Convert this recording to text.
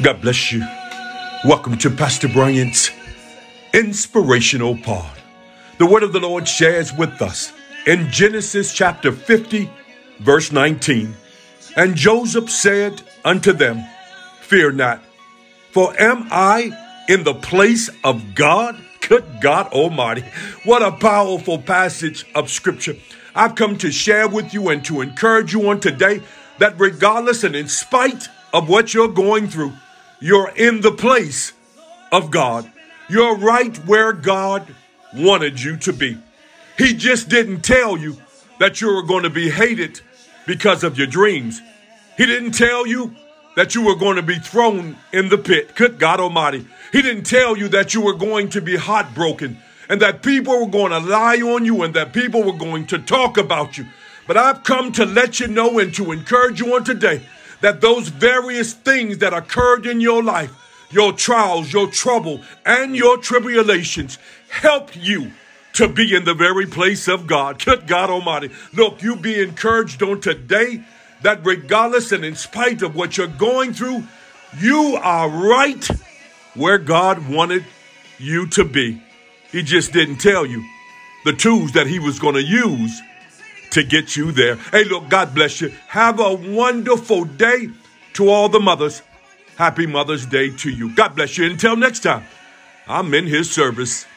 God bless you. Welcome to Pastor Bryant's Inspirational Pod. The word of the Lord shares with us in Genesis chapter 50, verse 19. And Joseph said unto them, Fear not, for am I in the place of God? Good God Almighty. What a powerful passage of scripture. I've come to share with you and to encourage you on today that regardless and in spite of what you're going through, you're in the place of God. You're right where God wanted you to be. He just didn't tell you that you were going to be hated because of your dreams. He didn't tell you that you were going to be thrown in the pit. Good God Almighty. He didn't tell you that you were going to be heartbroken and that people were going to lie on you and that people were going to talk about you. But I've come to let you know and to encourage you on today that those various things that occurred in your life, your trials, your trouble, and your tribulations, helped you to be in the very place of God. Good God Almighty. Look, you be encouraged on today that regardless and in spite of what you're going through, you are right where God wanted you to be. He just didn't tell you the tools that he was going to use to get you there. Hey, look, God bless you. Have a wonderful day. To all the mothers, happy Mother's Day to you. God bless you. Until next time, I'm in his service.